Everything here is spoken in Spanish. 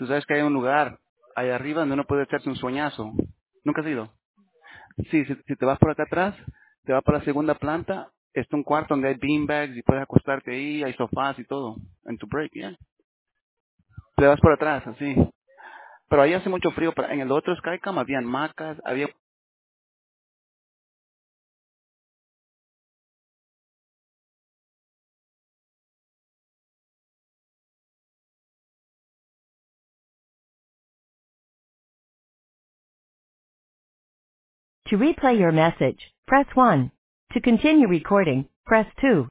tú sabes que hay un lugar ahí arriba donde uno puede echarse un sueñazo. ¿Nunca has ido? Sí, si te vas por acá atrás, te vas para la segunda planta, está un cuarto donde hay beanbags y puedes acostarte ahí, hay sofás y todo, en tu break, ¿ya? Te vas por atrás, así. Pero ahí hace mucho frío, pero en el otro Skycam habían macas, había... To replay your message, press 1. To continue recording, press 2.